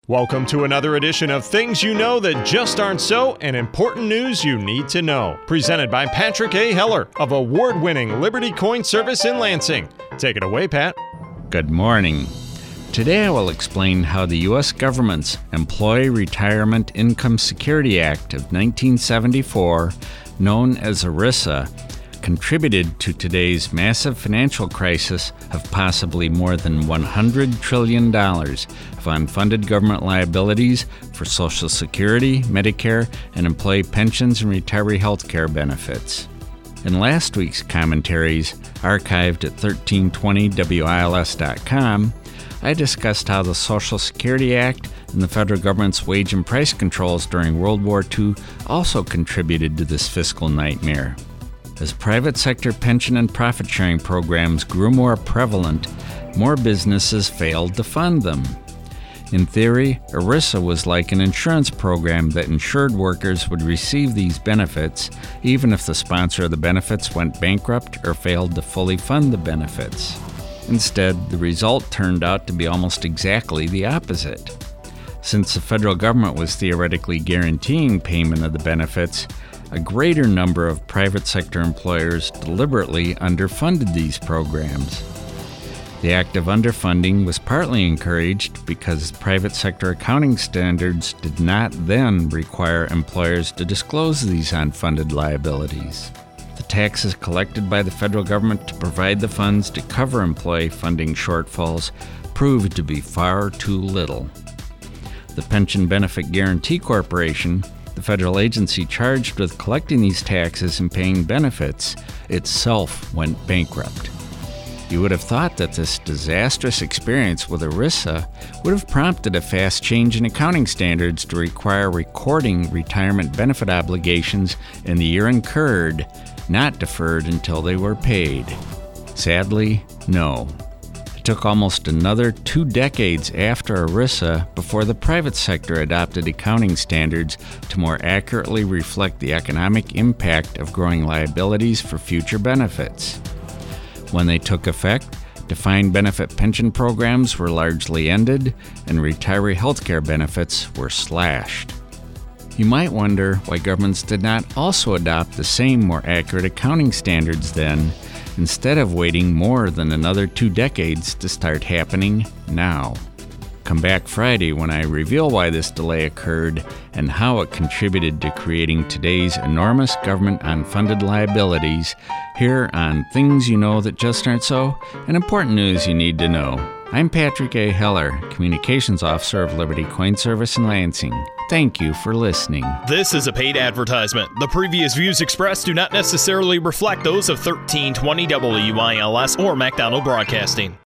Welcome to another edition of Things You Know That Just Aren't So and Important News You Need to Know. Presented by Patrick A. Heller of award-winning Liberty Coin Service in Lansing. Take it away, Pat. Good morning. Today I will explain how the U.S. government's Employee Retirement Income Security Act of 1974, known as ERISA, contributed to today's massive financial crisis of possibly more than $100 trillion of unfunded government liabilities for Social Security, Medicare, and employee pensions and retiree health care benefits. In last week's commentaries, archived at 1320wils.com, I discussed how the Social Security Act and the federal government's wage and price controls during World War II also contributed to this fiscal nightmare. As private sector pension and profit-sharing programs grew more prevalent, more businesses failed to fund them. In theory, ERISA was like an insurance program that insured workers would receive these benefits, even if the sponsor of the benefits went bankrupt or failed to fully fund the benefits. Instead, the result turned out to be almost exactly the opposite. Since the federal government was theoretically guaranteeing payment of the benefits, a greater number of private sector employers deliberately underfunded these programs. The act of underfunding was partly encouraged because private sector accounting standards did not then require employers to disclose these unfunded liabilities. The taxes collected by the federal government to provide the funds to cover employee funding shortfalls proved to be far too little. The Pension Benefit Guaranty Corporation, the federal agency charged with collecting these taxes and paying benefits, itself went bankrupt. You would have thought that this disastrous experience with ERISA would have prompted a fast change in accounting standards to require recording retirement benefit obligations in the year incurred, not deferred until they were paid. Sadly, no. It took almost another 2 decades after ERISA before the private sector adopted accounting standards to more accurately reflect the economic impact of growing liabilities for future benefits. When they took effect, defined benefit pension programs were largely ended and retiree health care benefits were slashed. You might wonder why governments did not also adopt the same more accurate accounting standards then, instead of waiting more than another 2 decades to start happening now. Come back Friday when I reveal why this delay occurred and how it contributed to creating today's enormous government unfunded liabilities here on Things You Know That Just Aren't So and Important News You Need to Know. I'm Patrick A. Heller, Communications Officer of Liberty Coin Service in Lansing. Thank you for listening. This is a paid advertisement. The previous views expressed do not necessarily reflect those of 1320 WILS or MacDonald Broadcasting.